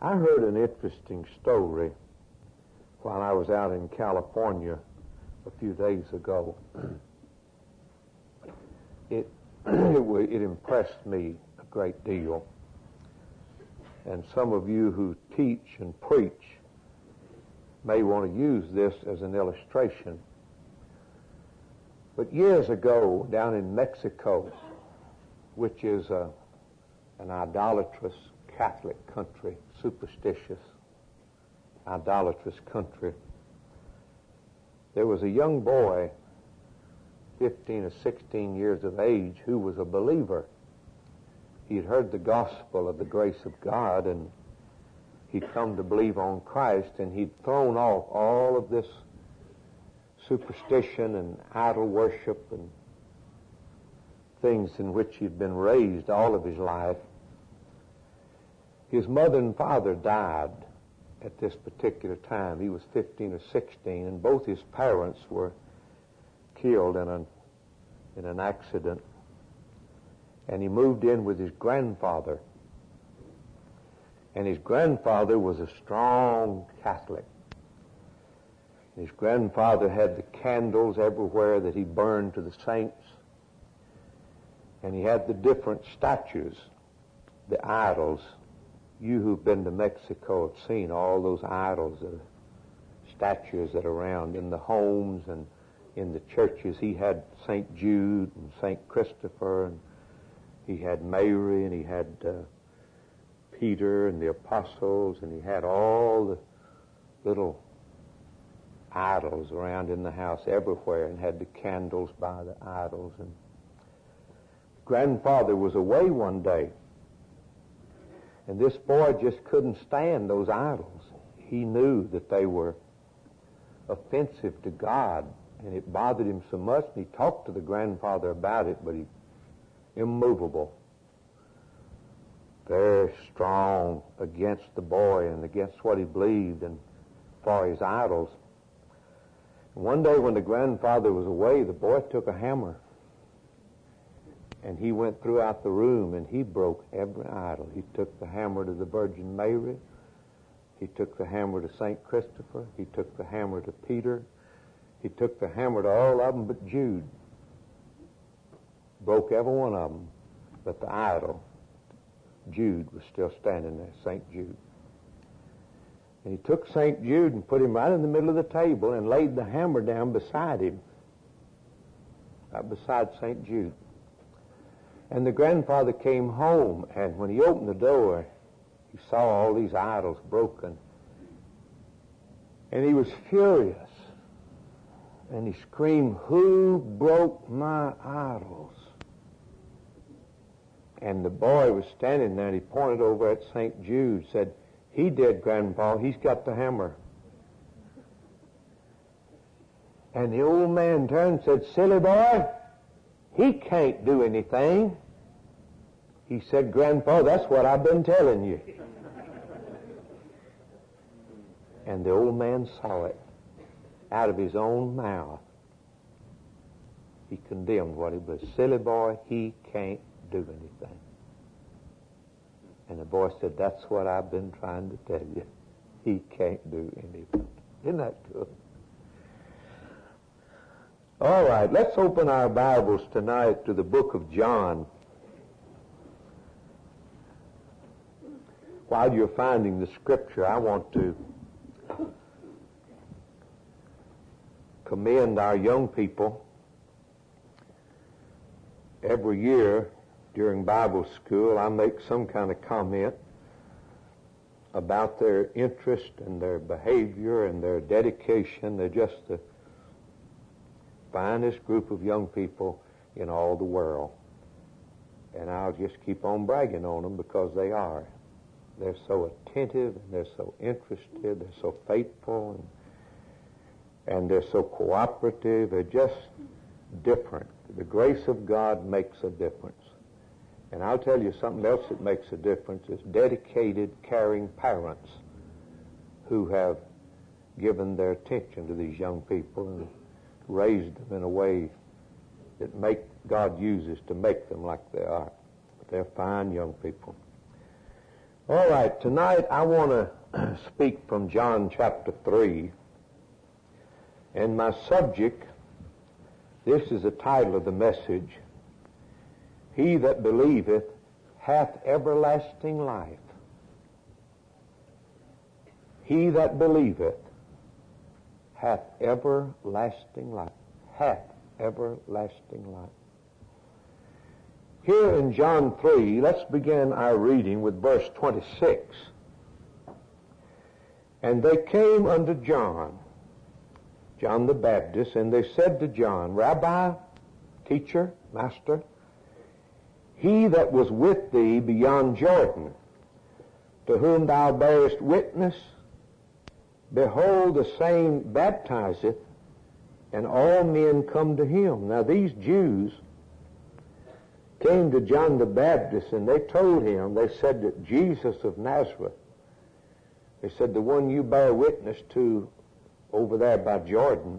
I heard an interesting story while I was out in California a few days ago. It impressed me a great deal. And some of you who teach and preach may want to use this as an illustration. But years ago, down in Mexico, which is an idolatrous Catholic country, superstitious, idolatrous country, there was a young boy, 15 or 16 years of age, who was a believer. He'd heard the gospel of the grace of God, and he'd come to believe on Christ, and he'd thrown off all of this superstition and idol worship and things in which he'd been raised all of his life. His mother and father died at this particular time. He was 15 or 16, and both his parents were killed in an accident. And he moved in with his grandfather. And his grandfather was a strong Catholic. His grandfather had the candles everywhere that he burned to the saints. And he had the different statues, the idols. You who've been to Mexico have seen all those idols, statues that are around in the homes and in the churches. He had St. Jude and St. Christopher, and he had Mary, and he had Peter and the apostles, and he had all the little idols around in the house everywhere, and had the candles by the idols. And grandfather was away one day, and this boy just couldn't stand those idols. He knew that they were offensive to God, and it bothered him so much. And he talked to the grandfather about it, but he immovable, very strong against the boy and against what he believed and for his idols. And one day when the grandfather was away, the boy took a hammer and he went throughout the room and he broke every idol. He took the hammer to the Virgin Mary. He took the hammer to St. Christopher. He took the hammer to Peter. He took the hammer to all of them but Jude. Broke every one of them, but the idol, Jude, was still standing there, St. Jude. And he took St. Jude and put him right in the middle of the table and laid the hammer down beside him, right beside St. Jude. And the grandfather came home, and when he opened the door, he saw all these idols broken. And he was furious. And he screamed, "Who broke my idols?" And the boy was standing there, and he pointed over at St. Jude, said, "He did, Grandpa. He's got the hammer." And the old man turned and said, "Silly boy, he can't do anything." He said, "Grandpa, that's what I've been telling you." And the old man saw it out of his own mouth. He condemned what he was. "Silly boy, he can't do anything." And the boy said, "That's what I've been trying to tell you. He can't do anything." Isn't that good? All right, let's open our Bibles tonight to the book of John. While you're finding the scripture, I want to commend our young people. Every year during Bible school, I make some kind of comment about their interest and their behavior and their dedication. They're just the finest group of young people in all the world. And I'll just keep on bragging on them because they are. They're so attentive, and they're so interested, they're so faithful, and they're so cooperative. They're just different. The grace of God makes a difference. And I'll tell you something else that makes a difference is dedicated, caring parents who have given their attention to these young people and raised them in a way that God uses to make them like they are. But they're fine young people. All right, tonight I want to speak from John chapter 3. And my subject, this is the title of the message, He that believeth hath everlasting life. He that believeth hath everlasting life. Hath everlasting life. Here in John 3, let's begin our reading with verse 26. And they came unto John the Baptist, and they said to John, Rabbi, teacher, master, he that was with thee beyond Jordan, to whom thou bearest witness, behold, the same baptizeth, and all men come to him. Now these Jews came to John the Baptist, and they told him, they said that Jesus of Nazareth, they said, the one you bear witness to over there by Jordan,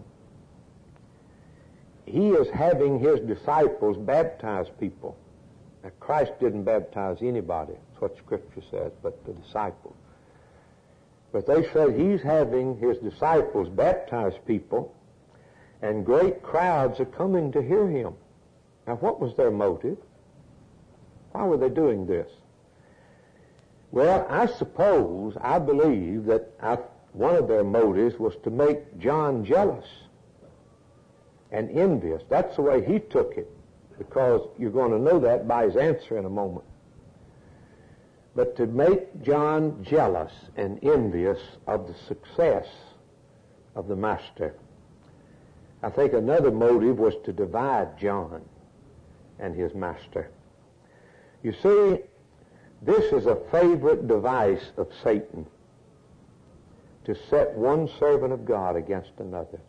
he is having his disciples baptize people. Now, Christ didn't baptize anybody, that's what Scripture says, but the disciples. But they said he's having his disciples baptize people, and great crowds are coming to hear him. Now, what was their motive? Why were they doing this? Well, I believe that one of their motives was to make John jealous and envious. That's the way he took it, because you're going to know that by his answer in a moment. But to make John jealous and envious of the success of the Master. I think another motive was to divide John and his Master. You see, this is a favorite device of Satan, to set one servant of God against another.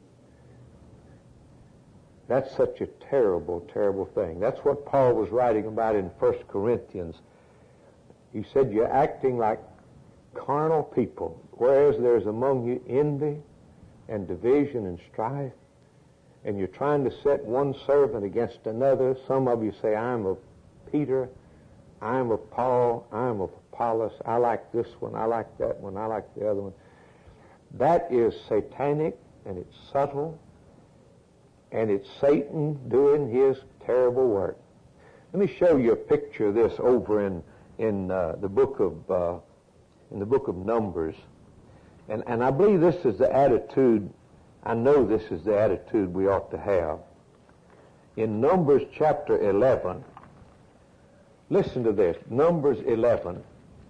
That's such a terrible, terrible thing. That's what Paul was writing about in 1 Corinthians. He said, you're acting like carnal people, whereas there's among you envy and division and strife, and you're trying to set one servant against another. Some of you say, I'm of Peter, I'm of Paul, I'm of Apollos, I like this one, I like that one, I like the other one. That is satanic, and it's subtle, and it's Satan doing his terrible work. Let me show you a picture of this over in the book of Numbers, and I believe this is the attitude. I know this is the attitude we ought to have. In Numbers chapter 11, listen to this. Numbers 11.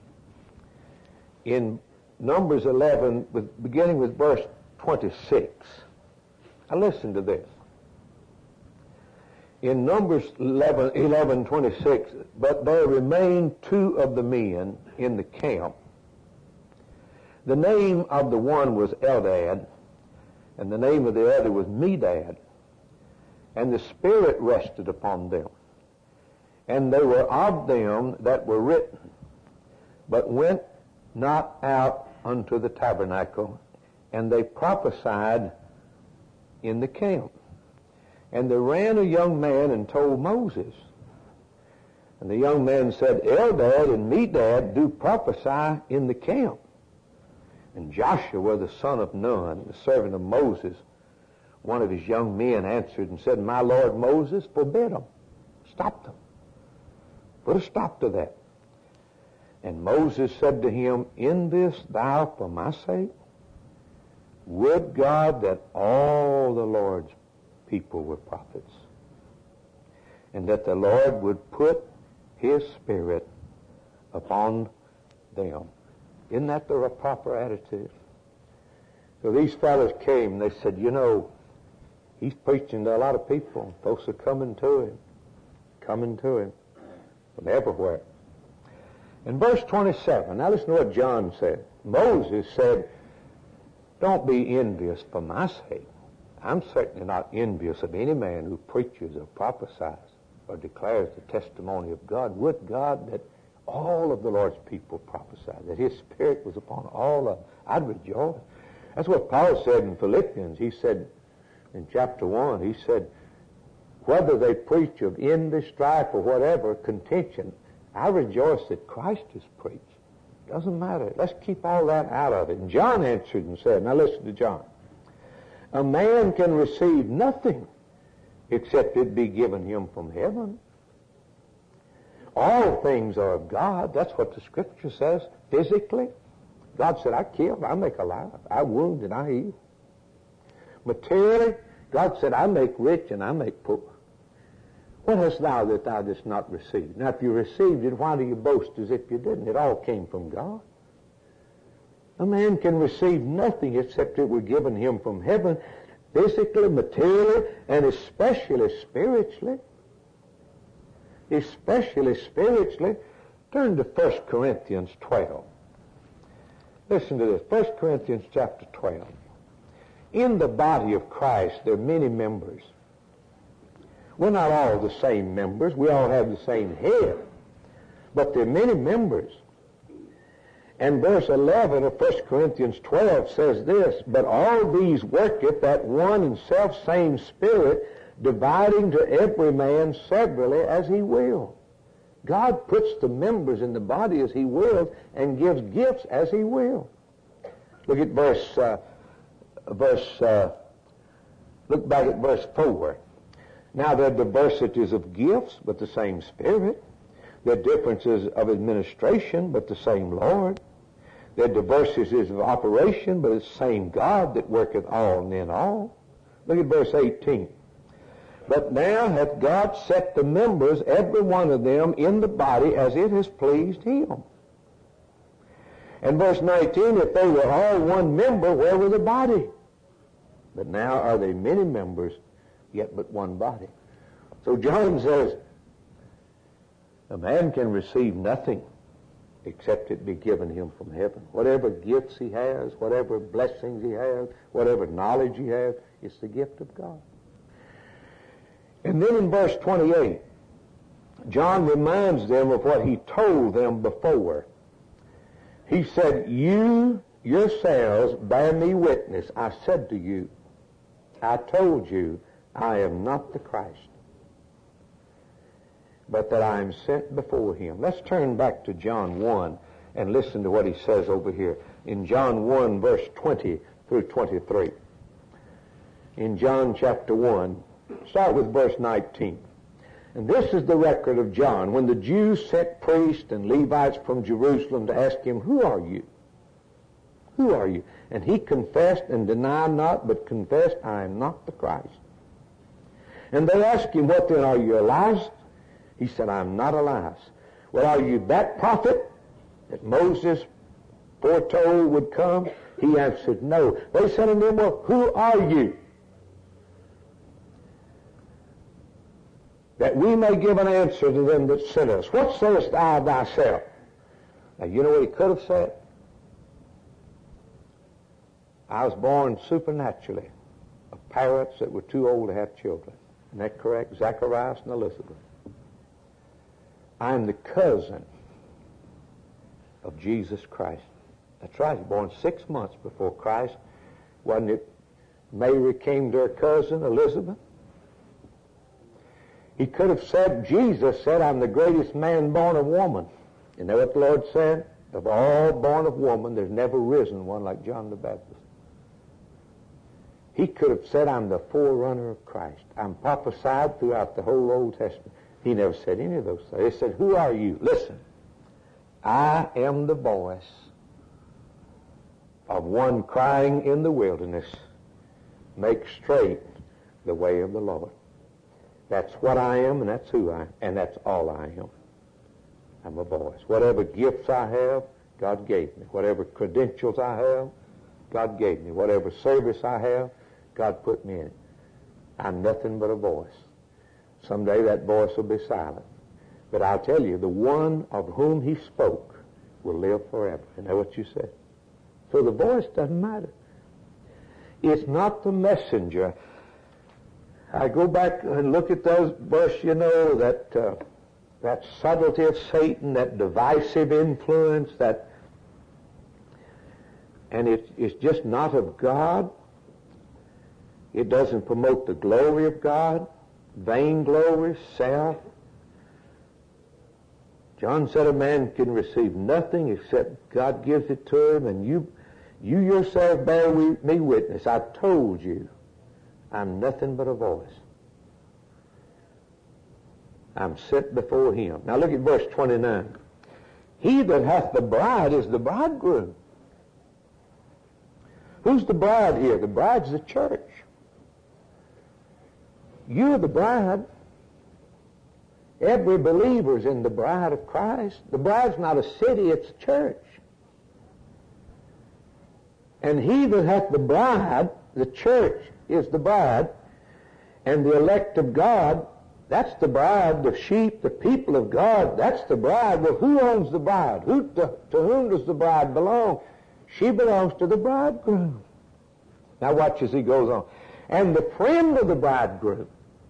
In Numbers 11, beginning with verse 26. Now listen to this. In Numbers 11:26, but there remained two of the men in the camp. The name of the one was Eldad, and the name of the other was Medad. And the Spirit rested upon them. And they were of them that were written, but went not out unto the tabernacle, and they prophesied in the camp. And there ran a young man and told Moses. And the young man said, Eldad and Medad do prophesy in the camp. And Joshua, the son of Nun, the servant of Moses, one of his young men, answered and said, My Lord Moses, forbid them. Stop them. Put a stop to that. And Moses said to him, In this thou for my sake? Would God that all the Lord's people were prophets, and that the Lord would put his Spirit upon them. Isn't that the proper attitude? So these fellows came, and they said, he's preaching to a lot of people. Folks are coming to him from everywhere. In verse 27, now listen to what John said. Moses said, don't be envious for my sake. I'm certainly not envious of any man who preaches or prophesies or declares the testimony of God. Would God that all of the Lord's people prophesy, that his Spirit was upon all of them. I'd rejoice. That's what Paul said in Philippians. He said in chapter 1, he said, whether they preach of envy, strife, or whatever, contention, I rejoice that Christ is preached. Doesn't matter. Let's keep all that out of it. And John answered and said, now listen to John. A man can receive nothing except it be given him from heaven. All things are of God. That's what the Scripture says, physically. God said, I kill, I make alive. I wound and I heal. Materially, God said, I make rich and I make poor. What hast thou that thou didst not receive? Now, if you received it, why do you boast as if you didn't? It all came from God. A man can receive nothing except it were given him from heaven, physically, materially, and especially spiritually. Especially spiritually. Turn to 1 Corinthians 12. Listen to this. 1 Corinthians chapter 12. In the body of Christ, there are many members. We're not all the same members. We all have the same head. But there are many members. And verse 11 of 1 Corinthians 12 says this, but all these worketh that one and self-same Spirit, dividing to every man severally as he will. God puts the members in the body as he wills and gives gifts as he will. Look at look back at verse 4. Now there are diversities of gifts, but the same Spirit. There are differences of administration, but the same Lord. There are diversities of operation, but it's the same God that worketh all and in all. Look at verse 18. But now hath God set the members, every one of them, in the body as it has pleased him. And verse 19, if they were all one member, where were the body? But now are they many members, yet but one body. So John says, a man can receive nothing except it be given him from heaven. Whatever gifts he has, whatever blessings he has, whatever knowledge he has, it's the gift of God. And then in verse 28, John reminds them of what he told them before. He said, you yourselves bear me witness. I said to you, I told you, I am not the Christ, but that I am sent before him. Let's turn back to John 1 and listen to what he says over here. In John 1, verse 20 through 23. In John chapter 1, start with verse 19. And this is the record of John. When the Jews sent priests and Levites from Jerusalem to ask him, who are you? Who are you? And he confessed and denied not, but confessed, I am not the Christ. And they asked him, what then, are you Elias? He said, I am not Elias. Well, are you that prophet that Moses foretold would come? He answered, no. They said unto him, well, who are you? That we may give an answer to them that sent us. What sayest thou thyself? Now, you know what he could have said? I was born supernaturally of parents that were too old to have children. Isn't that correct? Zacharias and Elizabeth. I am the cousin of Jesus Christ. That's right. He was born 6 months before Christ. Wasn't it Mary came to her cousin Elizabeth? He could have said, Jesus said, I'm the greatest man born of woman. You know what the Lord said? Of all born of woman, there's never risen one like John the Baptist. He could have said, I'm the forerunner of Christ. I'm prophesied throughout the whole Old Testament. He never said any of those things. He said, who are you? Listen, I am the voice of one crying in the wilderness, make straight the way of the Lord. That's what I am, and that's who I am, and that's all I am. I'm a voice. Whatever gifts I have, God gave me. Whatever credentials I have, God gave me. Whatever service I have, God put me in it. I'm nothing but a voice. Someday that voice will be silent. But I'll tell you, the one of whom he spoke will live forever. Isn't that what you said? So the voice doesn't matter. It's not the messenger. I go back and look at those verses, you know, that subtlety of Satan, that divisive influence, and it's just not of God. It doesn't promote the glory of God, vainglory, self. John said a man can receive nothing except God gives it to him, and you yourself bear me witness. I told you I'm nothing but a voice. I'm sent before him. Now look at verse 29. He that hath the bride is the bridegroom. Who's the bride here? The bride's the church. You're the bride. Every believer's in the bride of Christ. The bride's not a city, it's a church. And he that hath the bride, the church is the bride, and the elect of God, that's the bride, the sheep, the people of God, that's the bride. Well, who owns the bride? To whom does the bride belong? She belongs to the bridegroom. Now watch as he goes on. And the friend of the bridegroom,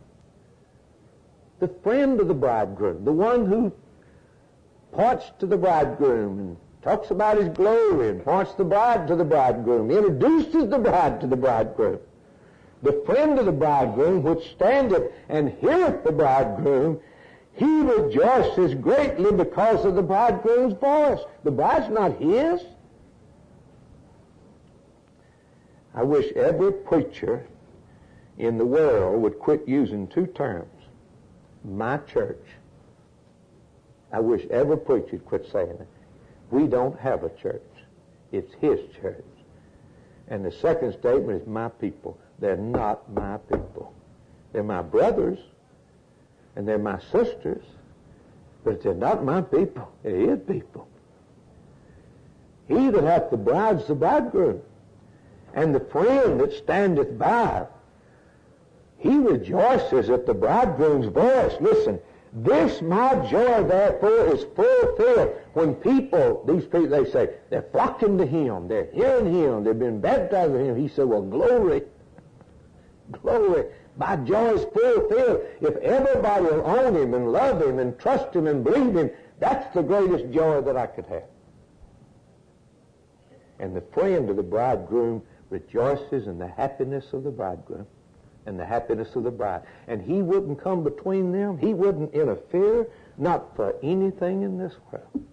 the one who points to the bridegroom and talks about his glory and points the bride to the bridegroom, introduces the bride to the bridegroom. The friend of the bridegroom, which standeth and heareth the bridegroom, he rejoices greatly because of the bridegroom's voice. The bride's not his. I wish every preacher in the world would quit using two terms. My church. I wish every preacher would quit saying it. We don't have a church. It's his church. And the second statement is my people. They're not my people. They're my brothers and they're my sisters, but they're not my people. They're his people. He that hath the bride's the bridegroom, and the friend that standeth by, he rejoices at the bridegroom's voice. Listen, this my joy therefore is fulfilled. When these people, they say, they're flocking to him, they're hearing him, they've been baptized in him. He said, well, glory, my joy is fulfilled. If everybody will own him and love him and trust him and believe him, that's the greatest joy that I could have. And the friend of the bridegroom rejoices in the happiness of the bridegroom and the happiness of the bride. And he wouldn't come between them. He wouldn't interfere, not for anything in this world.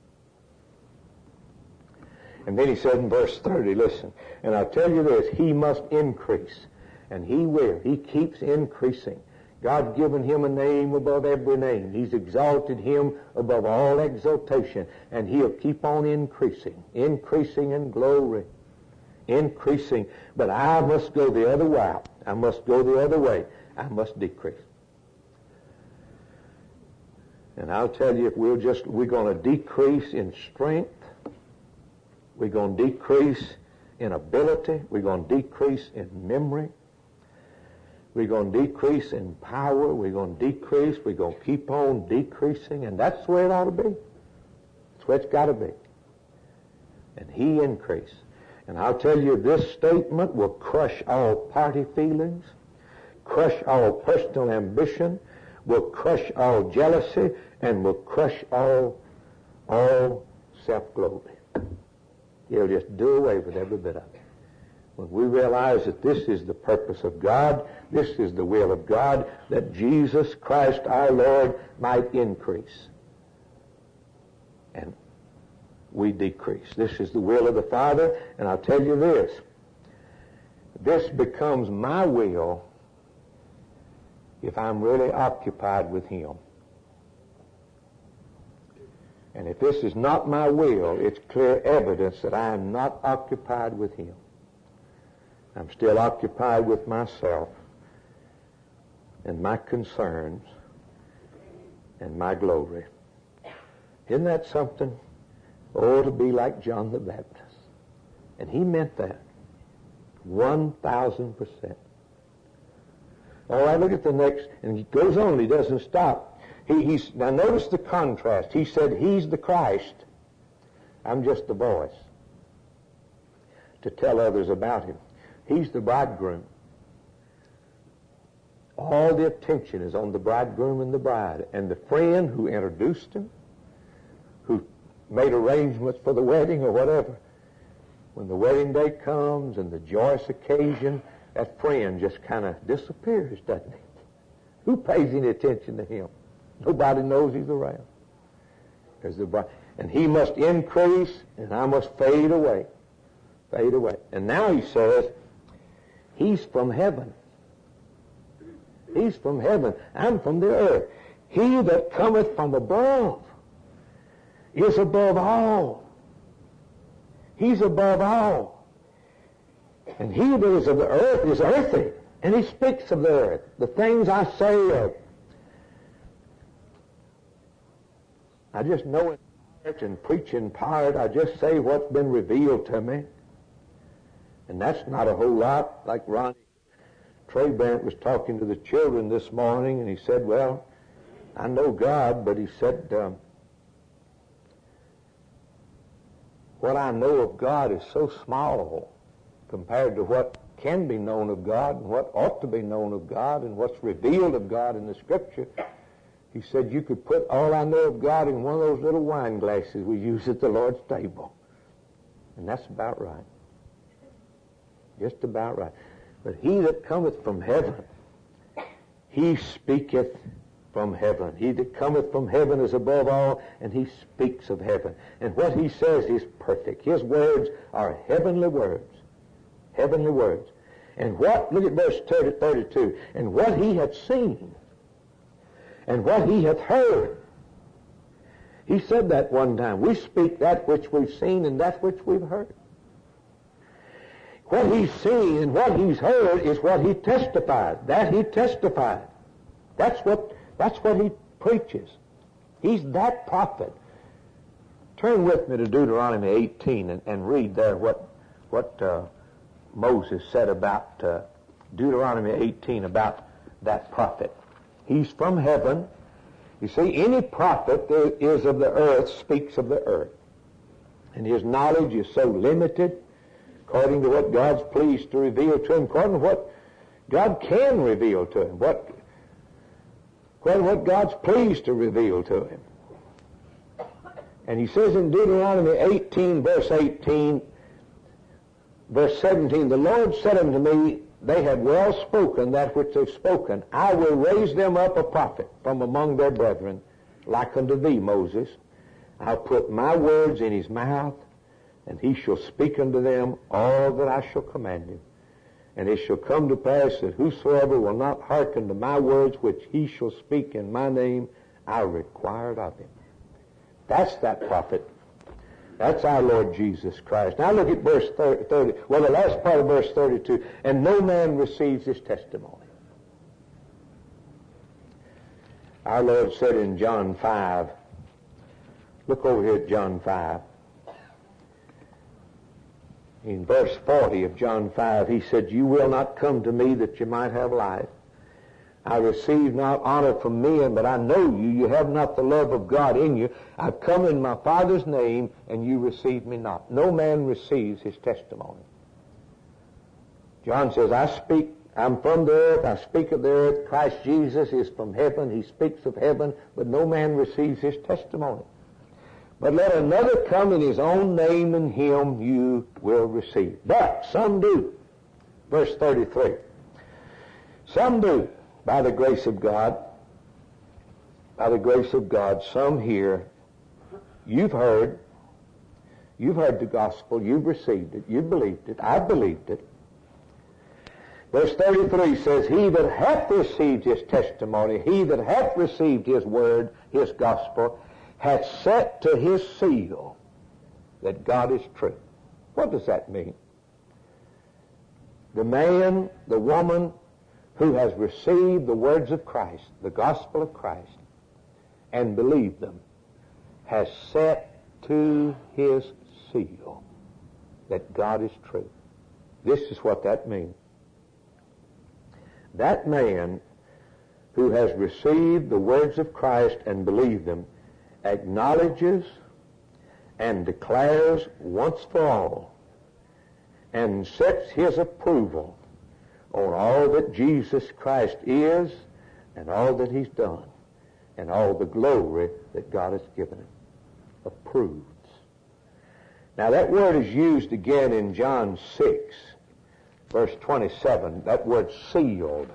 And then he said in verse 30, listen, and I'll tell you this, he must increase. And he will. He keeps increasing. God's given him a name above every name. He's exalted him above all exaltation. And he'll keep on increasing in glory. Increasing. But I must go the other way. I must go the other way. I must decrease. And I'll tell you, if we're going to decrease in strength, we're going to decrease in ability, we're going to decrease in memory, we're going to decrease in power, we're going to decrease, we're going to keep on decreasing, and that's the way it ought to be. That's the way it's got to be. And he increased. And I'll tell you, this statement will crush all party feelings, crush all personal ambition, will crush all jealousy, and will crush all self-glory. It'll just do away with every bit of it. When we realize that this is the purpose of God, this is the will of God, that Jesus Christ our Lord might increase, and we decrease. This is the will of the Father, and I'll tell you this becomes my will if I'm really occupied with him. And if this is not my will, it's clear evidence that I am not occupied with him. I'm still occupied with myself and my concerns and my glory. Isn't that something? Oh, to be like John the Baptist. And he meant that 1,000%. All right, look at the next, and he goes on, he doesn't stop. Now notice the contrast. He said he's the Christ. I'm just the voice to tell others about him. He's the bridegroom. All the attention is on the bridegroom and the bride. And the friend who introduced him, who made arrangements for the wedding or whatever, when the wedding day comes and the joyous occasion, that friend just kind of disappears, doesn't he? Who pays any attention to him? Nobody knows he's around. as the bride. And he must increase, and I must fade away. Fade away. And now he says, he's from heaven. He's from heaven. I'm from the earth. He that cometh from above is above all. He's above all. And he that is of the earth is earthy. And he speaks of the earth. The things I say of, I just know in part and preach in part. I just say what's been revealed to me. And that's not a whole lot. Like Ronnie Trabant was talking to the children this morning, and he said, well, I know God, but he said, what I know of God is so small compared to what can be known of God and what ought to be known of God and what's revealed of God in the Scripture. He said, you could put all I know of God in one of those little wine glasses we use at the Lord's table. And that's about right. Just about right. But he that cometh from heaven, he speaketh from heaven. He that cometh from heaven is above all, and he speaks of heaven. And what he says is perfect. His words are heavenly words. Heavenly words. And what, look at verse 32, and what he hath seen, and what he hath heard. He said that one time. We speak that which we've seen and that which we've heard. What he's seen and what he's heard is what he testified. That he testified. That's what he preaches. He's that prophet. Turn with me to Deuteronomy 18 and read there what Moses said about Deuteronomy 18 about that prophet. He's from heaven. You see, any prophet that is of the earth speaks of the earth. And his knowledge is so limited according to what God's pleased to reveal to him, according to what God can reveal to him, according to what God's pleased to reveal to him. And he says in Deuteronomy 18, verse 18, verse 17, the Lord said unto me, they have well spoken that which they've spoken. I will raise them up a prophet from among their brethren, like unto thee, Moses. I'll put my words in his mouth, and he shall speak unto them all that I shall command him. And it shall come to pass that whosoever will not hearken to my words which he shall speak in my name, I require it of him. That's that prophet. That's our Lord Jesus Christ. Now look at verse 30. Well, the last part of verse 32. And no man receives his testimony. Our Lord said in John 5, look over here at John 5. In verse 40 of John 5, he said, you will not come to me that you might have life. I receive not honor from men, but I know you. You have not the love of God in you. I've come in my Father's name, and you receive me not. No man receives his testimony. John says, I'm from the earth, I speak of the earth. Christ Jesus is from heaven. He speaks of heaven, but no man receives his testimony. But let another come in his own name, and him you will receive. But some do. Verse 33. Some do. By the grace of God, some here, you've heard the gospel, you've received it, you've believed it, I've believed it. Verse 33 says, he that hath received his testimony, he that hath received his word, his gospel, hath set to his seal that God is true. What does that mean? The man, the woman, who has received the words of Christ, the gospel of Christ, and believed them, has set to his seal that God is true. This is what that means. That man who has received the words of Christ and believed them acknowledges and declares once for all and sets his approval on all that Jesus Christ is and all that he's done and all the glory that God has given him. Approves. Now that word is used again in John 6, verse 27. That word sealed.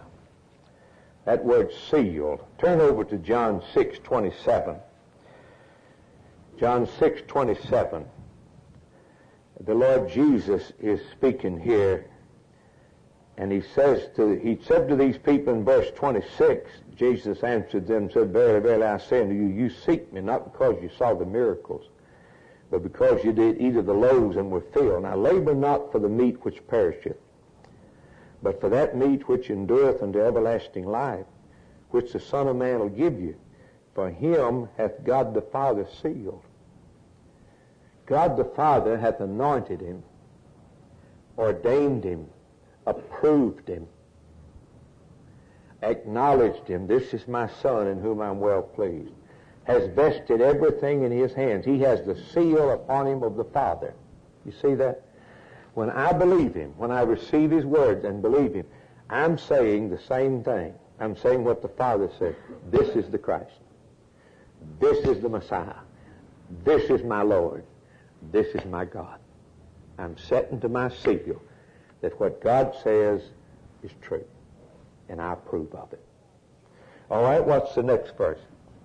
That word sealed. Turn over to John 6:27. John 6:27. The Lord Jesus is speaking here, and he said to these people in verse 26, Jesus answered them and said, Verily, verily, I say unto you, you seek me not because you saw the miracles, but because you did eat of the loaves and were filled. Now labor not for the meat which perisheth, but for that meat which endureth unto everlasting life, which the Son of Man will give you. For him hath God the Father sealed. God the Father hath anointed him, ordained him, approved him, acknowledged him. This is my Son in whom I'm well pleased. Has vested everything in his hands. He has the seal upon him of the Father. You see that? When I believe him, when I receive his words and believe him, I'm saying the same thing. I'm saying what the Father said. This is the Christ. This is the Messiah. This is my Lord. This is my God. I'm setting to my seal that what God says is true, and I approve of it. All right, what's the next verse?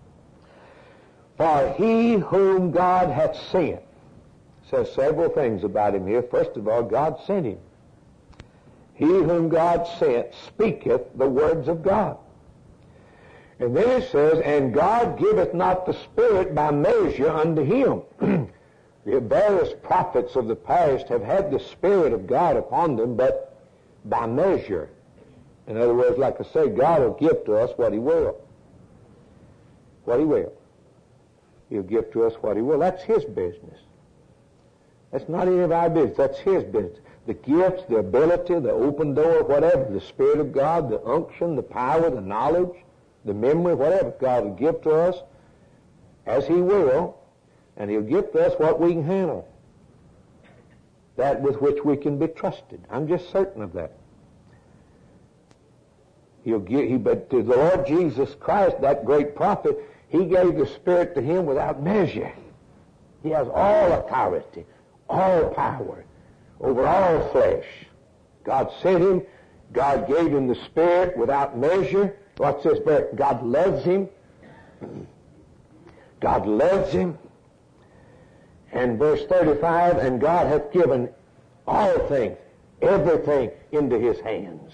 For he whom God hath sent, says several things about him here. First of all, God sent him. He whom God sent speaketh the words of God. And then it says, and God giveth not the Spirit by measure unto him. The various prophets of the past have had the Spirit of God upon them, but by measure. In other words, like I say, God will give to us what he will. What he will. He'll give to us what he will. That's his business. That's not any of our business. That's his business. The gifts, the ability, the open door, whatever, the Spirit of God, the unction, the power, the knowledge, the memory, whatever, God will give to us as he will, and he'll give to us what we can handle, that with which we can be trusted. I'm just certain of that. But to the Lord Jesus Christ, that great prophet, he gave the Spirit to him without measure. He has all authority, all power over all flesh. God sent him. God gave him the Spirit without measure. What's this verse? God loves him. God loves him. And verse 35, and God hath given all things, everything into his hands.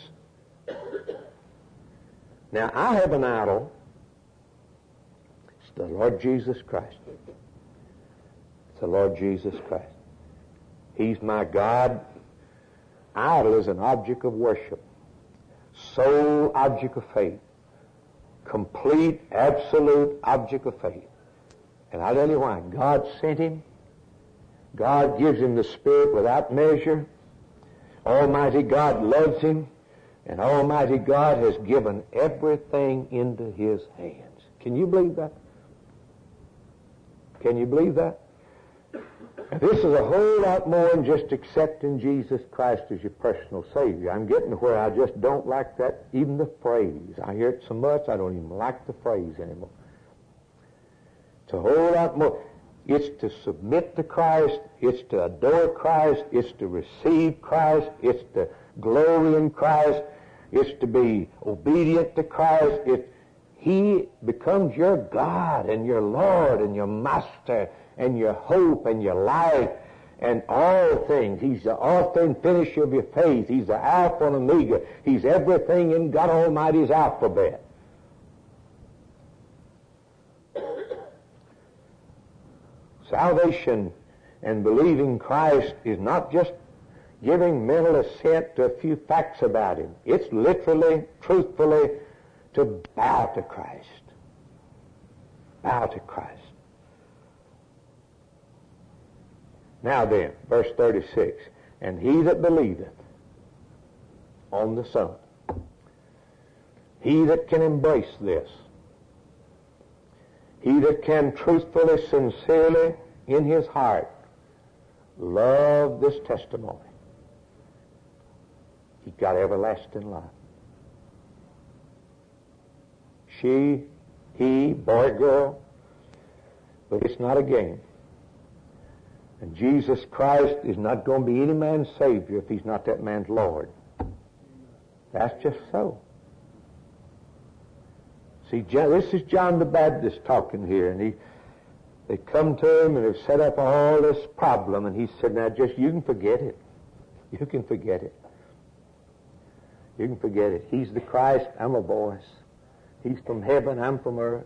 Now, I have an idol. It's the Lord Jesus Christ. It's the Lord Jesus Christ. He's my God. Idol is an object of worship. Sole object of faith. Complete, absolute object of faith. And I'll tell you why. God sent him. God gives him the Spirit without measure. Almighty God loves him. And Almighty God has given everything into his hands. Can you believe that? Can you believe that? This is a whole lot more than just accepting Jesus Christ as your personal Savior. I'm getting to where I just don't like that, even the phrase. I hear it so much, I don't even like the phrase anymore. It's a whole lot more. It's to submit to Christ. It's to adore Christ. It's to receive Christ. It's to glory in Christ. It's to be obedient to Christ. He becomes your God and your Lord and your Master and your hope and your life and all things. He's the author and finisher of your faith. He's the Alpha and Omega. He's everything in God Almighty's alphabet. Salvation and believing Christ is not just giving mental assent to a few facts about him. It's literally, truthfully, to bow to Christ. Bow to Christ. Now then, verse 36, and he that believeth on the Son, he that can embrace this, he that can truthfully, sincerely, in his heart, love this testimony, he got everlasting life. She, he, boy, girl, but it's not a game. And Jesus Christ is not going to be any man's Savior if he's not that man's Lord. That's just so. See, this is John the Baptist talking here, and They come to him and they've set up all this problem, and he said, now just, you can forget it. You can forget it. You can forget it. He's the Christ, I'm a voice. He's from heaven, I'm from earth.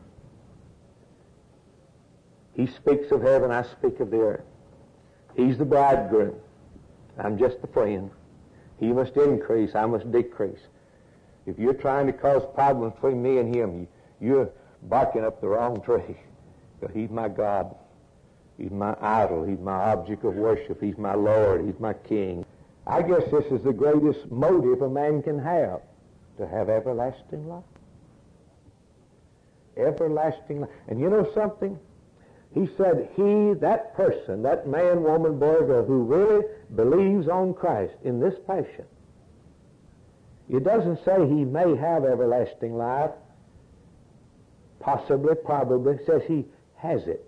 He speaks of heaven, I speak of the earth. He's the bridegroom, I'm just the friend. He must increase, I must decrease. If you're trying to cause problems between me and him, you're barking up the wrong tree. But he's my God. He's my idol. He's my object of worship. He's my Lord. He's my King. I guess this is the greatest motive a man can have, to have everlasting life. Everlasting life. And you know something? He said that person, that man, woman, boy, girl, who really believes on Christ in this fashion, it doesn't say he may have everlasting life, possibly, probably. It says he has it.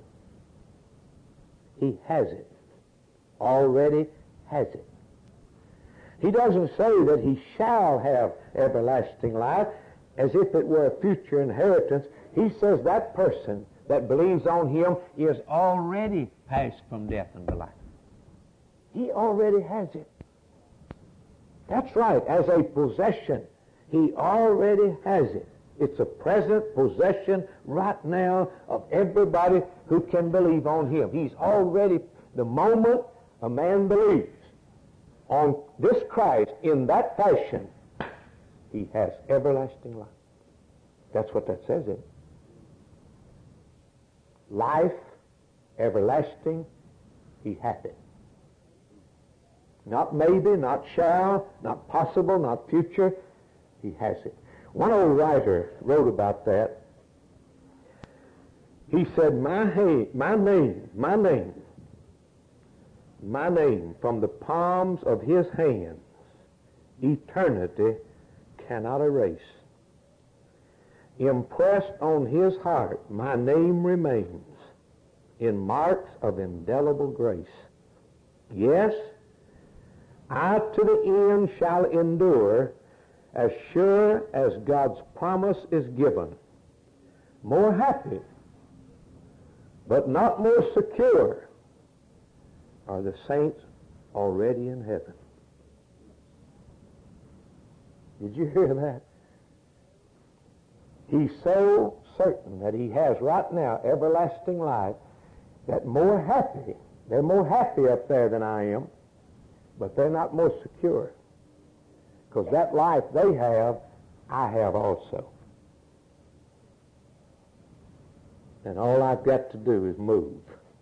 He has it. Already has it. He doesn't say that he shall have everlasting life as if it were a future inheritance. He says that person that believes on him is already passed from death unto life. He already has it. That's right, as a possession. He already has it. It's a present possession right now of everybody who can believe on him. He's already, the moment a man believes on this Christ in that fashion, he has everlasting life. That's what that says in life, everlasting, he hath it. Not maybe, not shall, not possible, not future. He has it. One old writer wrote about that. He said, my name, from the palms of his hands, eternity cannot erase. Impressed on his heart, my name remains in marks of indelible grace. Yes, I to the end shall endure, as sure as God's promise is given. More happy, but not more secure, are the saints already in heaven. Did you hear that? He's so certain that he has right now everlasting life that they're more happy up there than I am, but they're not more secure. Because that life they have, I have also. And all I've got to do is move.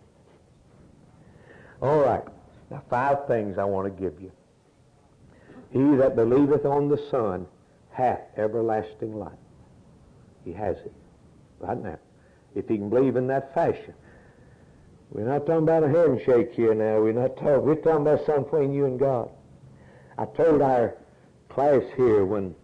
All right. Now 5 things I want to give you. He that believeth on the Son hath everlasting life. He has it right now. If he can believe in that fashion. We're not talking about a handshake here now. We're talking about something between you and God. I told our class here when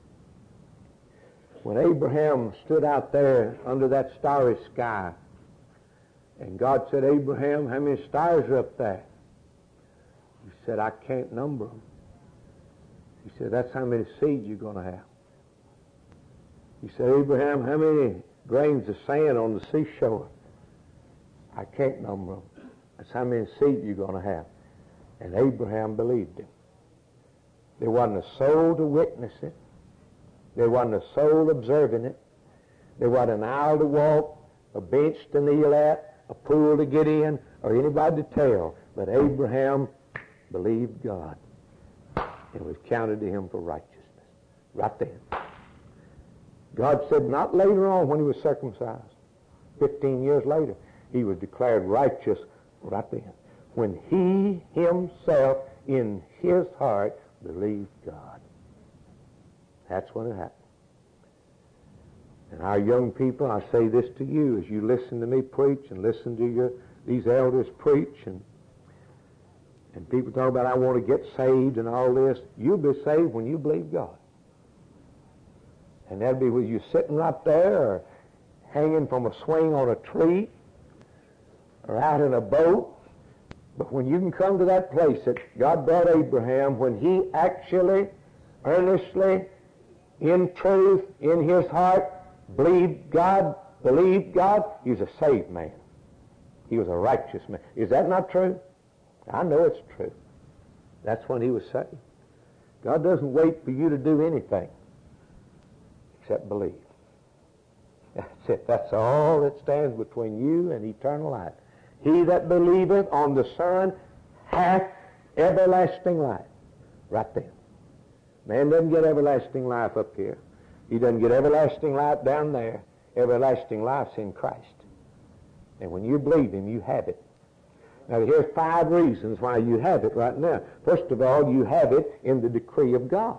Abraham stood out there under that starry sky, and God said, Abraham, how many stars are up there? He said, I can't number them. He said, that's how many seeds you're going to have. He said, Abraham, how many grains of sand on the seashore? I can't number them. That's how many seeds you're going to have. And Abraham believed him. There wasn't a soul to witness it. There wasn't a soul observing it. There wasn't an aisle to walk, a bench to kneel at, a pool to get in, or anybody to tell. But Abraham believed God. It was counted to him for righteousness. Right then. God said not later on when he was circumcised. 15 years later, he was declared righteous right then. When he himself in his heart believed God. That's when it happened. And our young people, I say this to you as you listen to me preach and listen to these elders preach and people talk about I want to get saved and all this. You'll be saved when you believe God. And that'll be with you sitting right there or hanging from a swing on a tree or out in a boat. But when you can come to that place that God brought Abraham, when he actually, earnestly, in truth, in his heart, believed God, he's a saved man. He was a righteous man. Is that not true? I know it's true. That's when he was saved. God doesn't wait for you to do anything except believe. That's it. That's all that stands between you and eternal life. He that believeth on the Son hath everlasting life. Right there. Man doesn't get everlasting life up here. He doesn't get everlasting life down there. Everlasting life's in Christ. And when you believe Him, you have it. Now, here's 5 reasons why you have it right now. First of all, you have it in the decree of God.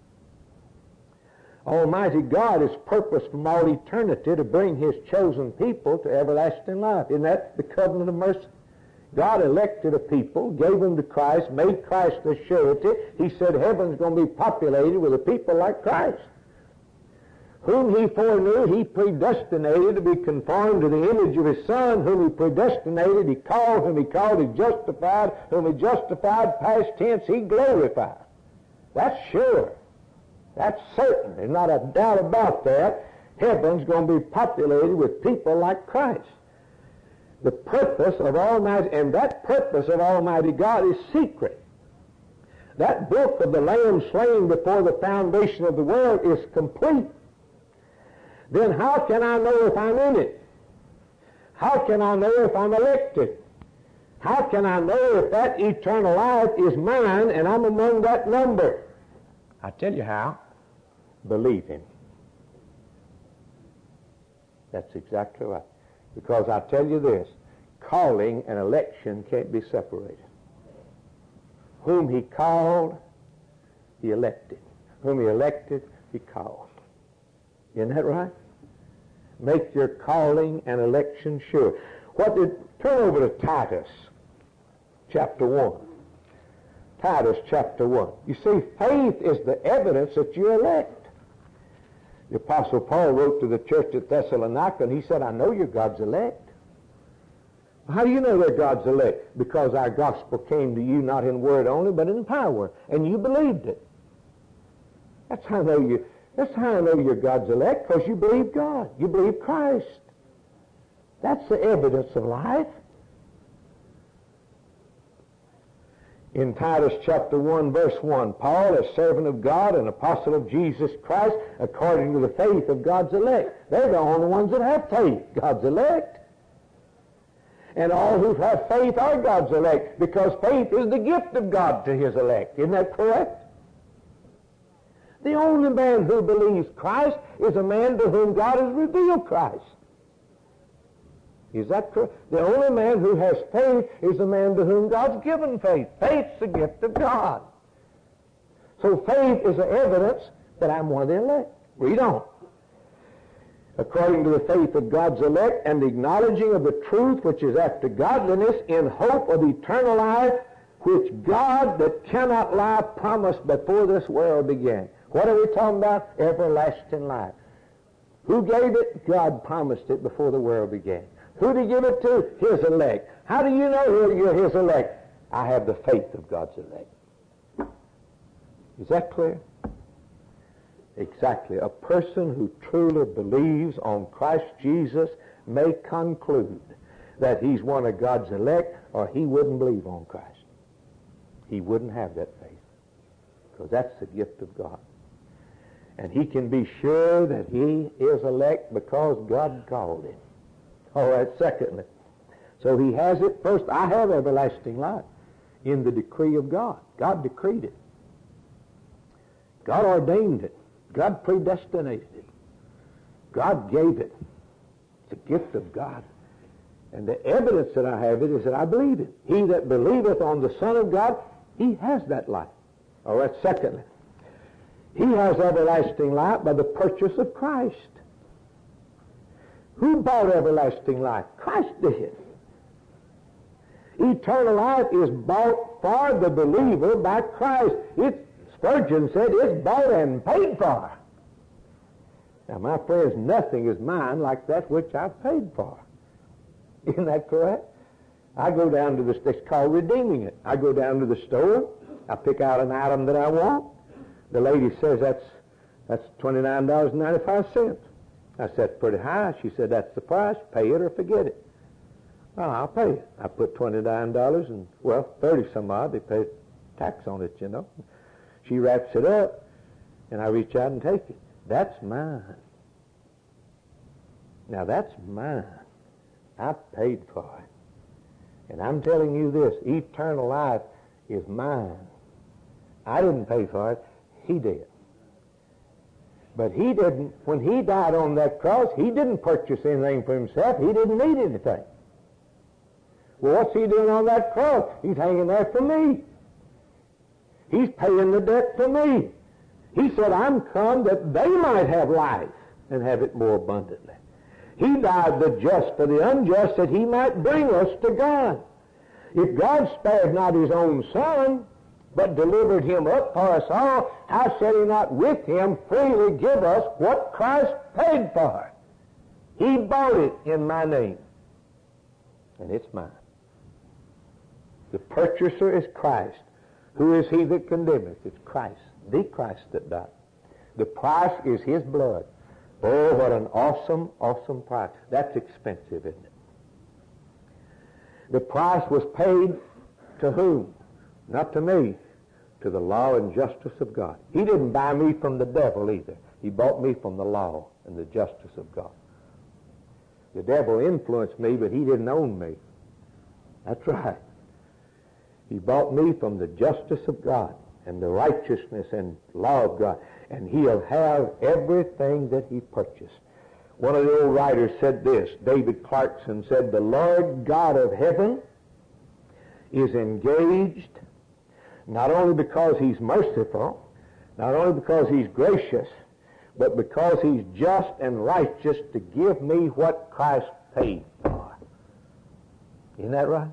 Almighty God has purposed from all eternity to bring His chosen people to everlasting life. Isn't that the covenant of mercy? God elected a people, gave them to Christ, made Christ the surety. He said heaven's going to be populated with a people like Christ. Whom He foreknew, He predestinated to be conformed to the image of His Son. Whom He predestinated, He called. Whom He called, He justified. Whom He justified, past tense, He glorified. That's sure. That's certain. There's not a doubt about that. Heaven's going to be populated with people like Christ. The purpose of Almighty, and that purpose of Almighty God is secret. That book of the Lamb slain before the foundation of the world is complete. Then how can I know if I'm in it? How can I know if I'm elected? How can I know if that eternal life is mine and I'm among that number? I tell you how. Believe Him. That's exactly right. Because I tell you this, calling and election can't be separated. Whom He called, He elected. Whom He elected, He called. Isn't that right? Make your calling and election sure. Turn over to Titus chapter 1. Titus chapter 1. You see, faith is the evidence that you elect. The Apostle Paul wrote to the church at Thessalonica, and he said, I know you're God's elect. How do you know they're God's elect? Because our gospel came to you not in word only, but in power, and you believed it. That's how I know you're God's elect, because you believe God. You believe Christ. That's the evidence of life. In Titus chapter 1, verse 1, Paul, a servant of God, an apostle of Jesus Christ, according to the faith of God's elect. They're the only ones that have faith, God's elect. And all who have faith are God's elect, because faith is the gift of God to His elect. Isn't that correct? The only man who believes Christ is a man to whom God has revealed Christ. Is that correct? The only man who has faith is a man to whom God's given faith. Faith's the gift of God. So faith is the evidence that I'm one of the elect. Read on. According to the faith of God's elect and the acknowledging of the truth which is after godliness, in hope of eternal life, which God that cannot lie promised before this world began. What are we talking about? Everlasting life. Who gave it? God promised it before the world began. Who did He give it to? His elect. How do you know you're His elect? I have the faith of God's elect. Is that clear? Exactly. A person who truly believes on Christ Jesus may conclude that he's one of God's elect, or he wouldn't believe on Christ. He wouldn't have that faith, because that's the gift of God. And he can be sure that he is elect because God called him. All right, secondly. So he has it. First, I have everlasting life in the decree of God. God decreed it. God ordained it. God predestinated it. God gave it. It's a gift of God. And the evidence that I have it is that I believe it. He that believeth on the Son of God, he has that life. All right, secondly. He has everlasting life by the purchase of Christ. Who bought everlasting life? Christ did. Eternal life is bought for the believer by Christ. Spurgeon said it's bought and paid for. Now, my friends, nothing is mine like that which I've paid for. Isn't that correct? I go down to it's called redeeming it. I go down to the store. I pick out an item that I want. The lady says that's $29.95. I said, that's pretty high. She said, that's the price. Pay it or forget it. Well, I'll pay it. I put $29 and, 30 some odd. They pay tax on it, you know. She wraps it up, and I reach out and take it. That's mine. Now, that's mine. I paid for it. And I'm telling you this, eternal life is mine. I didn't pay for it. He did. But he didn't, when he died on that cross, he didn't purchase anything for himself. He didn't need anything. Well, what's he doing on that cross? He's hanging there for me. He's paying the debt for me. He said, I'm come that they might have life and have it more abundantly. He died the just for the unjust that he might bring us to God. If God spared not his own Son, but delivered him up for us all, how shall he not with him freely give us what Christ paid for? He bought it in my name, and it's mine. The purchaser is Christ. Who is he that condemneth? It's Christ, the Christ that died. The price is his blood. Oh, what an awesome, awesome price. That's expensive, isn't it? The price was paid to whom? Not to me, to the law and justice of God. He didn't buy me from the devil either. He bought me from the law and the justice of God. The devil influenced me, but he didn't own me. That's right. He bought me from the justice of God and the righteousness and law of God, and he'll have everything that he purchased. One of the old writers said this, David Clarkson said, the Lord God of heaven is engaged not only because he's merciful, not only because he's gracious, but because he's just and righteous to give me what Christ paid for. Isn't that right?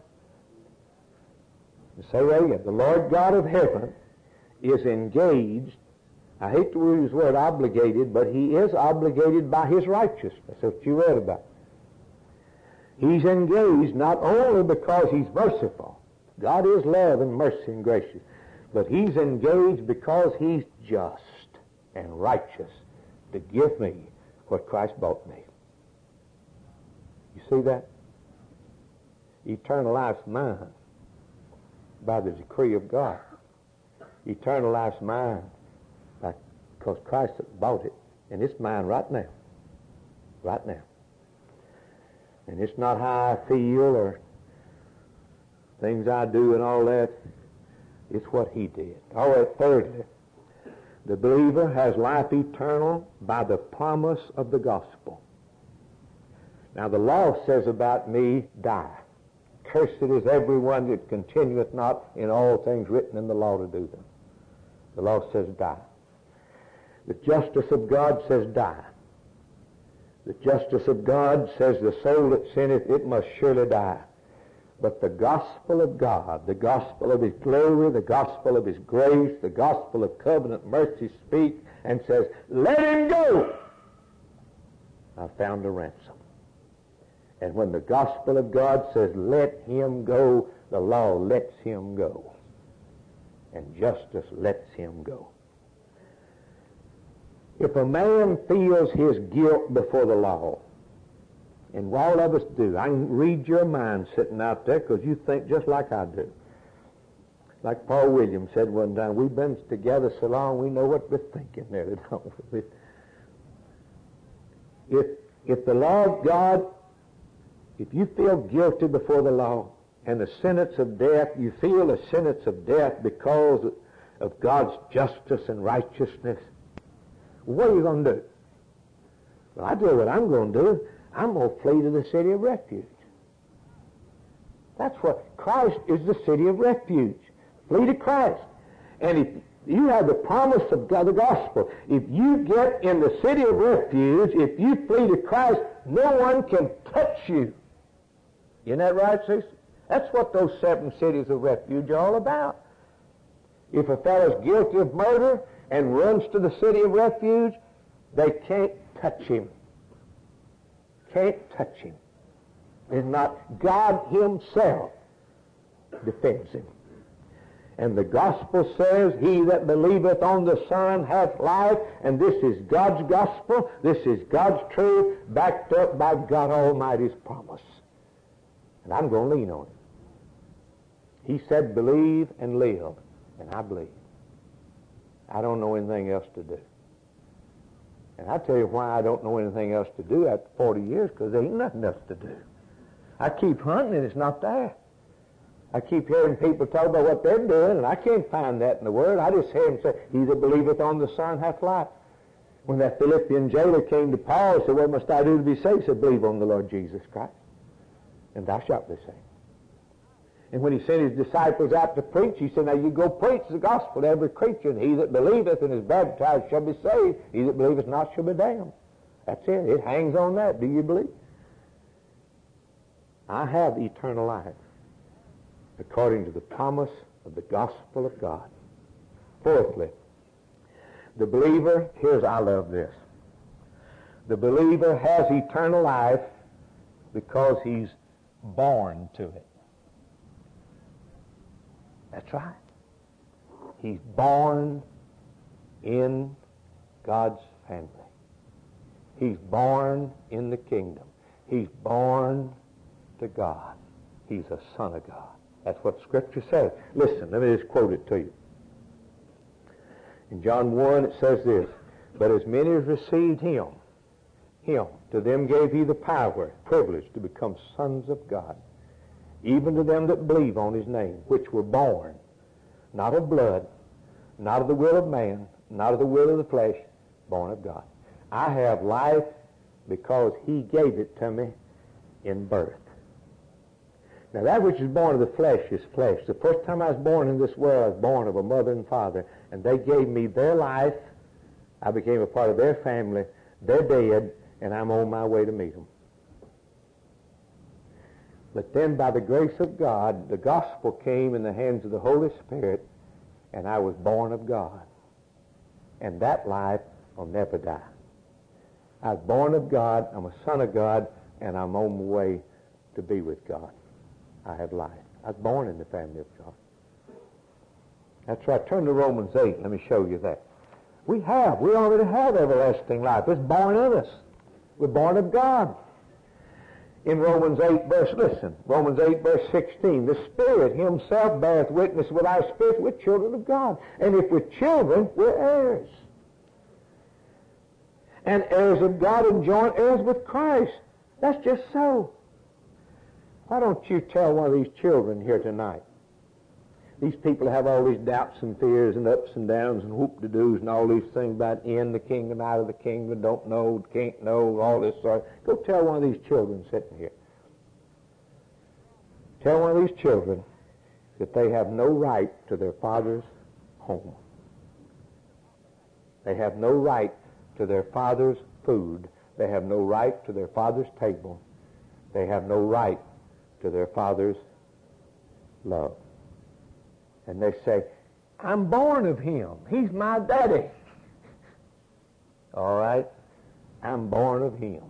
Say that again. The Lord God of heaven is engaged. I hate to use the word obligated, but he is obligated by his righteousness. That's what you read about. He's engaged not only because he's merciful. God is love and mercy and gracious. But he's engaged because he's just and righteous to give me what Christ bought me. You see that? Eternal life's mine by the decree of God. Eternal life's mine because Christ bought it. And it's mine right now. Right now. And it's not how I feel or things I do and all that. It's what he did. All right, thirdly, the believer has life eternal by the promise of the gospel. Now the law says about me, die. Cursed is everyone that continueth not in all things written in the law to do them. The law says die. The justice of God says die. The justice of God says the soul that sinneth, it must surely die. But the gospel of God, the gospel of his glory, the gospel of his grace, the gospel of covenant mercy speaks and says, let him go. I found a ransom. And when the gospel of God says, let him go, the law lets him go. And justice lets him go. If a man feels his guilt before the law, and all of us do, I can read your mind sitting out there because you think just like I do. Like Paul Williams said one time, we've been together so long we know what we're thinking there, don't we? If the law of God, if you feel guilty before the law and the sentence of death, you feel a sentence of death because of God's justice and righteousness, what are you going to do? Well, I tell you what I'm going to do. I'm going to flee to the city of refuge. That's what Christ is, the city of refuge. Flee to Christ. And if you have the promise of God, the gospel, if you get in the city of refuge, if you flee to Christ, no one can touch you. Isn't that right, sister? That's what those 7 cities of refuge are all about. If a fellow's guilty of murder and runs to the city of refuge, they can't touch him. Can't touch him. It's not God himself defends him. And the gospel says, he that believeth on the Son hath life, and this is God's gospel, this is God's truth, backed up by God Almighty's promise. And I'm going to lean on him. He said, believe and live. And I believe. I don't know anything else to do. And I tell you why I don't know anything else to do after 40 years, because there ain't nothing else to do. I keep hunting and it's not there. I keep hearing people talk about what they're doing, and I can't find that in the Word. I just hear them say, he that believeth on the Son hath life. When that Philippian jailer came to Paul and said, what must I do to be saved? He said, believe on the Lord Jesus Christ, and thou shalt be saved. And when he sent his disciples out to preach, he said, now you go preach the gospel to every creature, and he that believeth and is baptized shall be saved. He that believeth not shall be damned. That's it. It hangs on that. Do you believe? I have eternal life according to the promise of the gospel of God. Fourthly, the believer, I love this. The believer has eternal life because he's born to it. That's right. He's born in God's family. He's born in the kingdom. He's born to God. He's a son of God. That's what Scripture says. Listen, let me just quote it to you. In John 1 it says this, but as many as received him, to them gave he the power, privilege to become sons of God, even to them that believe on his name, which were born, not of blood, not of the will of man, not of the will of the flesh, born of God. I have life because he gave it to me in birth. Now that which is born of the flesh is flesh. The first time I was born in this world, I was born of a mother and father, and they gave me their life. I became a part of their family. They're dead, and I'm on my way to meet them. But then by the grace of God, the gospel came in the hands of the Holy Spirit, and I was born of God. And that life will never die. I was born of God, I'm a son of God, and I'm on my way to be with God. I have life. I was born in the family of God. That's right. Turn to Romans 8. Let me show you that. We already have everlasting life. It's born in us. We're born of God. In Romans 8 verse 16, the Spirit himself beareth witness with our spirit, we're children of God. And if we're children, we're heirs. And heirs of God and joint heirs with Christ. That's just so. Why don't you tell one of these children here tonight? These people have all these doubts and fears and ups and downs and whoop-de-doos and all these things about in the kingdom, out of the kingdom, don't know, can't know, all this sort. Go tell one of these children sitting here. Tell one of these children that they have no right to their father's home. They have no right to their father's food. They have no right to their father's table. They have no right to their father's love. And they say, I'm born of him. He's my daddy. All right? I'm born of him.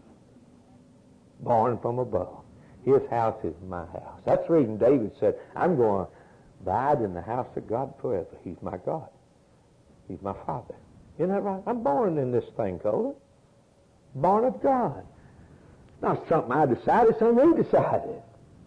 Born from above. His house is my house. That's the reason David said, I'm going to abide in the house of God forever. He's my God. He's my Father. Isn't that right? I'm born in this thing called it. Born of God. Not something I decided, it's something he decided.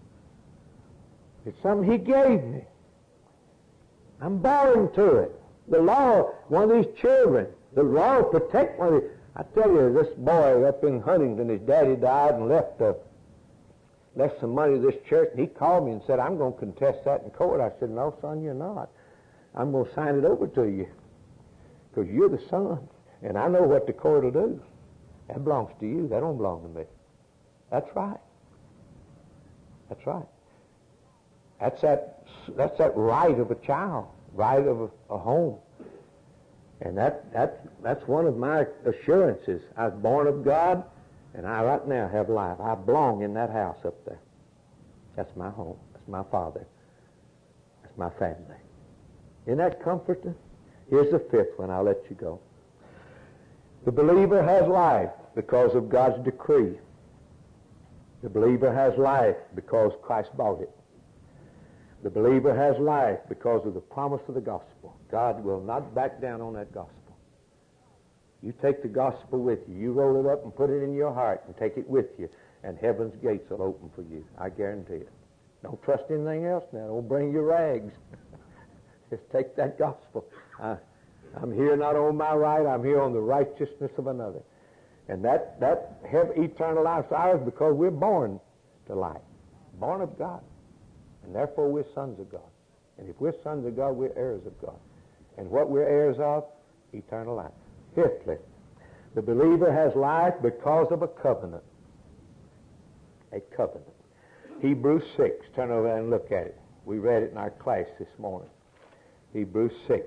It's something he gave me. I'm born to it. The law, one of these children, the law will protect one of these. I tell you, this boy up in Huntington, his daddy died and left some money to this church, and he called me and said, I'm going to contest that in court. I said, no, son, you're not. I'm going to sign it over to you because you're the son, and I know what the court will do. That belongs to you. That don't belong to me. That's right. That's right. That's that right of a child, right of a home. And that's one of my assurances. I was born of God, and I right now have life. I belong in that house up there. That's my home. That's my father. That's my family. Isn't that comforting? Here's the fifth one. I'll let you go. The believer has life because of God's decree. The believer has life because Christ bought it. The believer has life because of the promise of the gospel. God will not back down on that gospel. You take the gospel with you. You roll it up and put it in your heart and take it with you. and heaven's gates will open for you. I guarantee it. Don't trust anything else now. Don't bring your rags. Just take that gospel. I'm here not on my right. I'm here on the righteousness of another. And that eternal life is ours because we're born to life. Born of God. And therefore we're sons of God. And if we're sons of God, we're heirs of God. And what we're heirs of? Eternal life. Fifthly, the believer has life because of a covenant. A covenant. Hebrews 6. Turn over and look at it. We read it in our class this morning. Hebrews 6.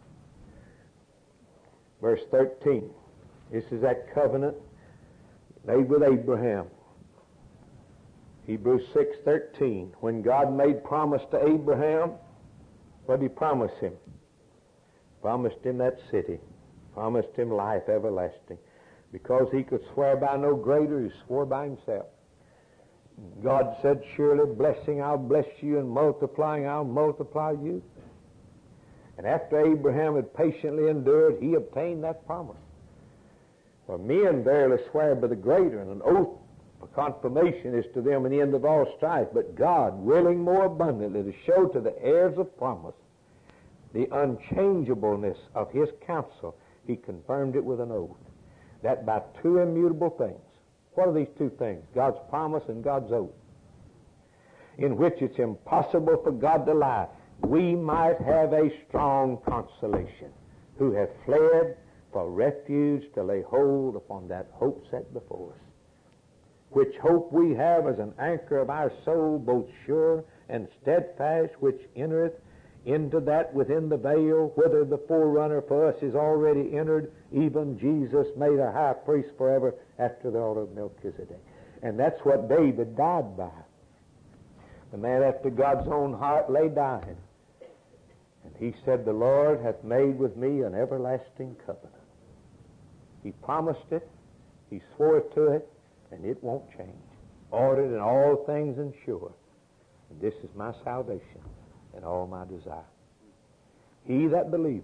Verse 13. This is that covenant made with Abraham. Hebrews 6:13. When God made promise to Abraham, what did he promise him? Promised him that city. Promised him life everlasting. Because he could swear by no greater, he swore by himself. God said, surely blessing I'll bless you, and multiplying I'll multiply you. And after Abraham had patiently endured, he obtained that promise. For men verily swear by the greater, and an oath for confirmation is to them an end of all strife. But God, willing more abundantly to show to the heirs of promise the unchangeableness of his counsel, he confirmed it with an oath, that by two immutable things. What are these two things? God's promise and God's oath, in which it's impossible for God to lie, we might have a strong consolation, who have fled for refuge to lay hold upon that hope set before us. Which hope we have as an anchor of our soul, both sure and steadfast, which entereth into that within the veil, whither the forerunner for us is already entered, even Jesus made a high priest forever after the order of Melchizedek. And that's what David died by. The man after God's own heart lay dying. And he said, the Lord hath made with me an everlasting covenant. He promised it, he swore to it, and it won't change. Ordered in all things and sure. And this is my salvation and all my desire. He that believeth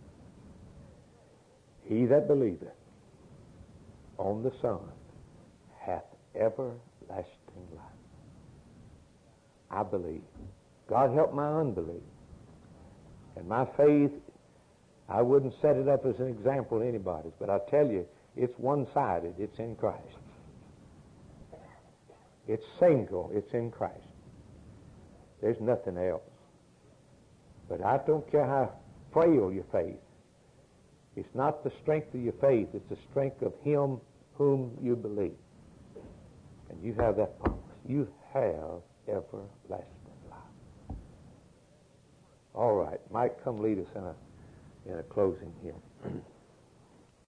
on the Son hath everlasting life. I believe. God help my unbelief. And my faith, I wouldn't set it up as an example to anybody's, but I tell you, it's one-sided. It's in Christ. It's single. It's in Christ. There's nothing else. But I don't care how frail your faith. It's not the strength of your faith. It's the strength of Him whom you believe. And you have that promise. You have everlasting life. All right. Mike, come lead us in a closing hymn.